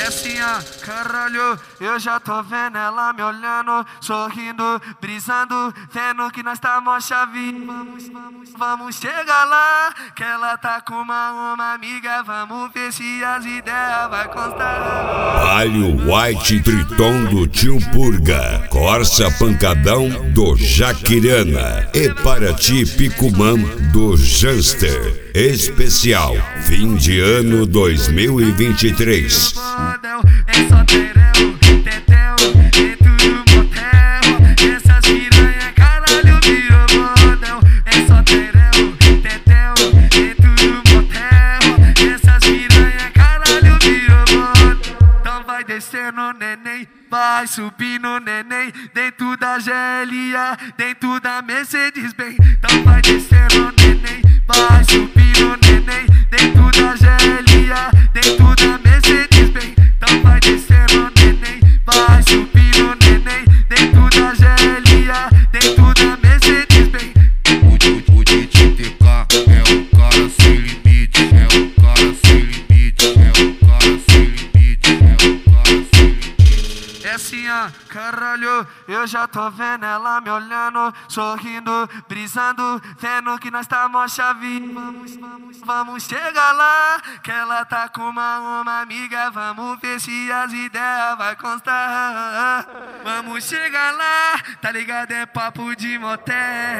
assim, ó, caralho, eu já tô vendo ela me olhando, sorrindo, brisando, vendo que nós tá mó chave. Vamos chegar lá, que ela tá com uma amiga, vamos ver se as ideias vai constar. Palio White Triton do Tio Purga, Corsa Pancadão do Jaquirana e Paraty Picumã do Janster. Especial fim de ano 2023. É só tereu, tetel, dentro do motel. Essas piranha, caralho, virou model. É só tereu, tetel, dentro do motel. Essas piranha, caralho, virou model. Então vai descendo, neném, vai subindo, neném, dentro da GLA, dentro da Mercedes-Benz. Então vai descendo, neném, vai subindo, neném, dentro da GLA, dentro da Mercedes-Benz. Então vai descendo, neném, vai subindo, neném, dentro da GLA, dentro da Mercedes-Benz. O DJ TK é um cara sem limite, é um cara sem limite, é um cara sem limite, é um cara sem limite. É assim, ó, caralho, eu já tô vendo ela me olhando, sorrindo, brisando, vendo que nós tá mó chave. Vamos chegar lá, que ela tá com uma amiga, vamos ver se as ideias vai constar. Vamos chegar lá, tá ligado? É papo de motel.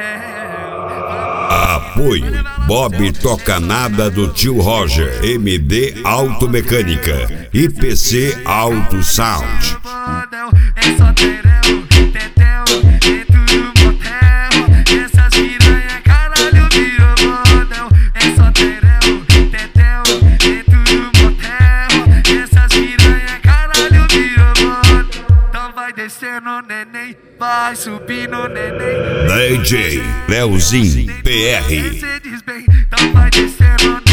Apoio Bob Toca Nada do Tio Roger, MD Automecânica, IPC Auto Sound. É só tereu, tetel, dentro do motel. Essas piranha, caralho, virou model. É só tereu, tetel, dentro do motel. Essas piranha, caralho, virou model. Então vai descendo, neném, vai subindo, neném. DJ Leozinho PR. Mercedes-Benz. Então vai descendo,